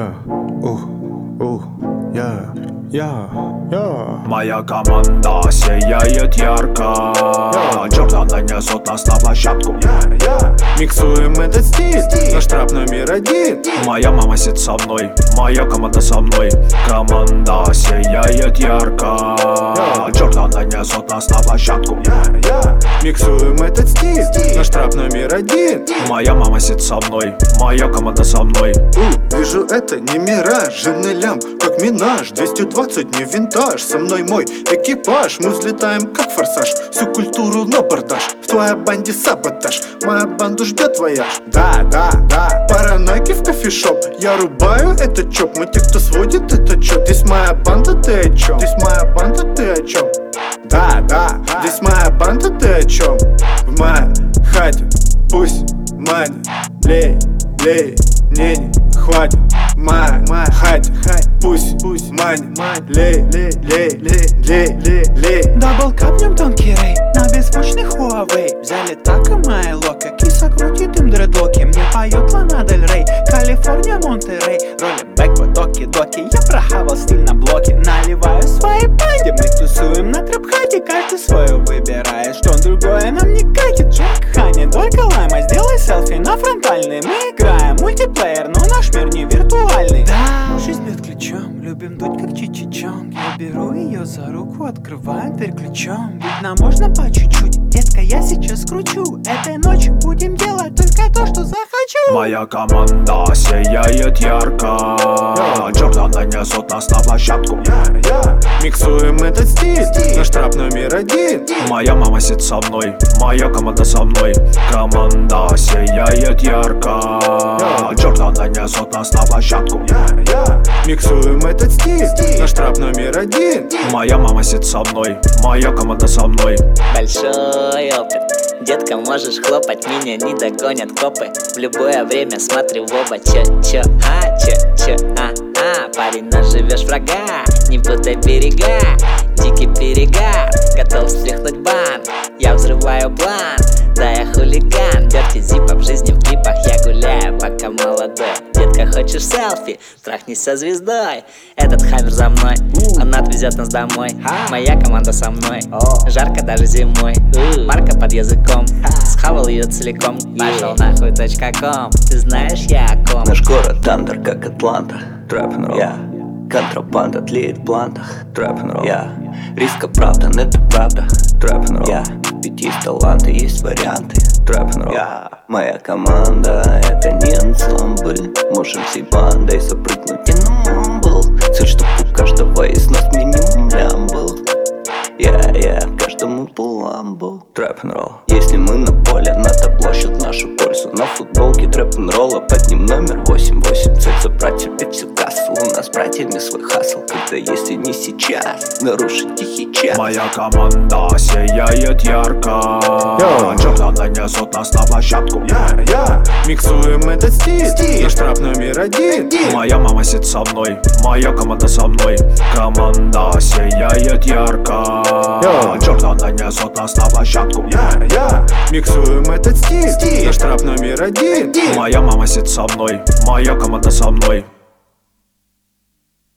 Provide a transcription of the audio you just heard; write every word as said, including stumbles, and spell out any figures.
Я, ух, ух, я, я, я. Моя команда сияет ярко, Джорданы несут нас на площадку. Миксуем этот стиль, наш трап номер один. Моя мама сидит со мной, моя команда со мной. Команда сияет ярко, Джорданы несут нас на площадку. Миксуем этот стиль, наш трап номер один. Моя мама сидит со мной, моя команда со мной. У, вижу, это не мираж, жирный лямп, как Минаж. Двести двадцать не винтаж, со мной мой экипаж. Мы взлетаем как форсаж, всю культуру на бордаж. В твоей банде саботаж, моя банду ждет вояж. Да, да, да, паранойки в кофешоп. Я рубаю этот чоп, мы те, кто сводит этот чоп. Здесь моя банда, ты о чем? Здесь моя банда, ты о чем? Да, да, здесь моя банда, ты о чем? В моей хате пусть манит, лей, лей, не, не хватит. Моя, моя хате, пусть, пусть манит, лей, лей, лей, лей, лей, лей, лей. Дабл капнем тонкий рей на беззвучный Huawei. Взяли так и мои локи, киса крутит им дредлоки. Мне поет Лана Дель Рей, Калифорния, Монтерей. Ролим бэк, вот доки-доки, я прохавал стиль на блоке. Наливаю свои банде, мы тусуем на трэп-хате. Каждый свою выбирает, что другое нам не катит. Джек, Хани, только лайма, сделай селфи на фронтальный. Мы играем мультиплеер, но наш мир не виртуальный. Да, жизнь бьет ключом, любим дуть как чичичонг. Я беру ее за руку, открываю дверь ключом. Ведь нам можно по чуть-чуть, детка, я сейчас кручу. Этой ночью будем делать только то, что захочу. Моя команда сияет ярко, Джорданы несут нас на площадку. Миксуем этот стиль, наш трап номер один. Моя мама сидит со мной, моя команда со мной. Команда сияет ярко, Джорданы несут нас на площадку. Миксуем этот стиль, наш трап номер один. Моя мама сидит со мной, моя команда со мной. Большой опыт, детка, можешь хлопать, меня не догонят копы. В любое время смотрю в оба, чё, чё, а, чё, чё, а, а. Парень, наживешь врага, не путай берега. Дикий перегар, готов встряхнуть бан. Я взрываю план, да я хулиган. Дёрти зипа в жизни в клипах, я гуляю, пока молодой. Детка, хочешь селфи? Трахнись со звездой. Этот хаммер за мной, он отвезет нас домой. Моя команда со мной, жарко даже зимой. Марка под языком, схавал ее целиком. Пошел нахуй точка ком, ты знаешь я о ком. Наш город Андер, как Атланта. Трэп-н-ролл, я контрабанда тлеет в блантах. Трэп-н-ролл, я риск оправдан, это правда. Трэп-н-ролл, я ведь есть таланты, есть варианты. Трэп-н-ролл, я моя команда, это не ансамбль. Можем всей бандой запрыгнуть и на мамбл. Цель, чтоб у каждого из нас минимум лям был. Я, я, каждому по ламбу. Трэп-н-ролл, если мы на поле, надо площадь нашу пользу. На футболке трэп-н-ролла под ним номер восемь восемь. Цель забрать себе всю кассу. У нас братьями свой хасл, когда если не сейчас нарушить тихий час. Моя команда сияет ярко, Джорданы несут нас на площадку. Миксуем этот стиль, наш трап номер один. Моя мама сидит со мной, моя команда со мной. Команда сияет ярко, Джорданы несут нас на площадку. Миксуем этот стиль, наш трап номер один. Моя мама сидит со мной, моя команда со мной.